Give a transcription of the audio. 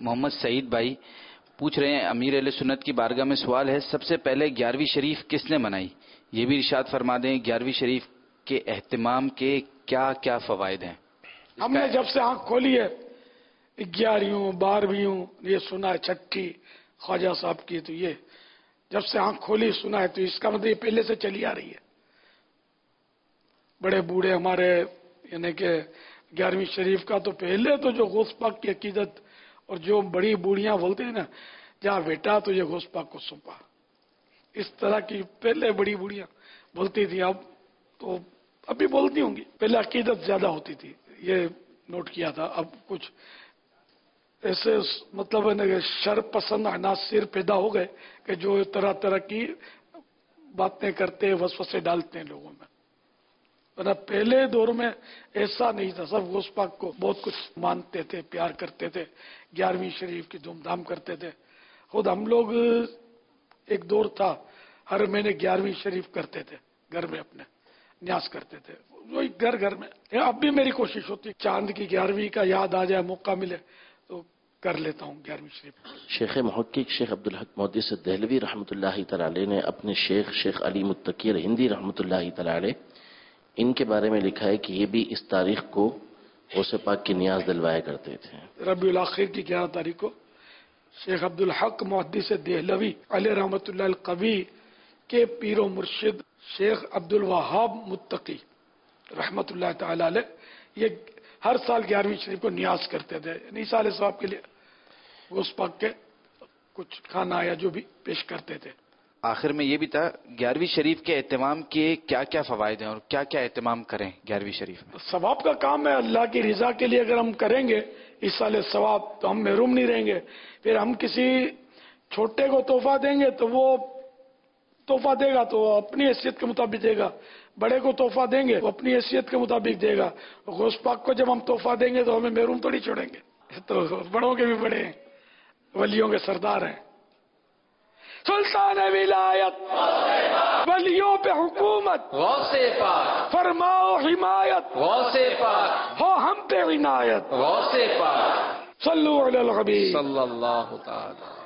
محمد سعید بھائی پوچھ رہے ہیں، امیر اہل سنت کی بارگاہ میں سوال ہے، سب سے پہلے 11ویں شریف کس نے منائی؟ یہ بھی ارشاد فرما دیں 11ویں شریف کے اہتمام کے کیا کیا فوائد ہیں؟ ہم نے جب سے آنکھ کھولی ہے 11ویں 12ویں یہ سنا ہے، چھٹی خواجہ صاحب کی، تو یہ جب سے آنکھ کھولی سنا ہے، تو اس کا مطلب یہ پہلے سے چلی آ رہی ہے. بڑے بوڑھے ہمارے یعنی کہ 11ویں شریف کا تو پہلے تو جو غوث پاک کی عقیدت اور جو بڑی بوڑھیاں بولتے ہیں نا، جہاں بیٹا تو یہ غوث پاک کو سونپا، اس طرح کی پہلے بڑی بوڑھیاں بولتی تھی. اب تو اب بھی بولتی ہوں گی، پہلے عقیدت زیادہ ہوتی تھی، یہ نوٹ کیا تھا. اب کچھ ایسے مطلب ہے نا کہ شر پسند عناصر پیدا ہو گئے کہ جو طرح طرح کی باتیں کرتے وسوسے ڈالتے ہیں لوگوں میں. ورنہ پہلے دور میں ایسا نہیں تھا، سب غوث پاک کو بہت کچھ مانتے تھے، پیار کرتے تھے، 11ویں شریف کی دھوم دھام کرتے تھے. خود ہم لوگ ایک دور تھا ہر مہینے 11ویں شریف کرتے تھے، گھر میں اپنے نیاز کرتے تھے، وہی گھر گھر میں. اب بھی میری کوشش ہوتی ہے چاند کی 11ویں کا یاد آ جائے، موقع ملے تو کر لیتا ہوں 11ویں شریف. شیخ محقق شیخ عبدالحق محدث دہلوی رحمۃ اللہ تعالی علیہ نے اپنے شیخ علی متقی ہندی رحمۃ اللہ تعالی علیہ ان کے بارے میں لکھا ہے کہ یہ بھی اس تاریخ کو غوث پاک کی نیاز دلوایا کرتے تھے. ربیع الاخر کی 11 تاریخ کو شیخ عبدالحق محدث دہلوی علیہ رحمۃ اللہ القوی کے پیر و مرشد شیخ عبدالوہاب متقی رحمۃ اللہ تعالی علیہ یہ ہر سال 11ویں شریف کو نیاز کرتے تھے، ایصال ثواب کے لیے غوث پاک کے کچھ کھانا یا جو بھی پیش کرتے تھے. آخر میں یہ بھی تھا 11ویں شریف کے اہتمام کے کیا کیا فوائد ہیں اور کیا کیا اہتمام کریں 11ویں شریف میں؟ ثواب کا کام ہے، اللہ کی رضا کے لیے اگر ہم کریں گے ایصال ثواب تو ہم محروم نہیں رہیں گے. پھر ہم کسی چھوٹے کو تحفہ دیں گے تو وہ تحفہ دے گا تو وہ اپنی حیثیت کے مطابق دے گا، بڑے کو تحفہ دیں گے وہ اپنی حیثیت کے مطابق دے گا. غوث پاک کو جب ہم تحفہ دیں گے تو ہمیں محروم تھوڑی چھوڑیں گے، تو بڑوں کے بھی بڑے ہیں، ولیوں کے سردار ہیں. سلطان ولایت ولیوں پہ حکومت غوث پاک، فرماؤ حمایت غوث پاک، ہو ہم پہ عنایت غوث پاک. صلو علی الحبیب صلی اللہ تعالی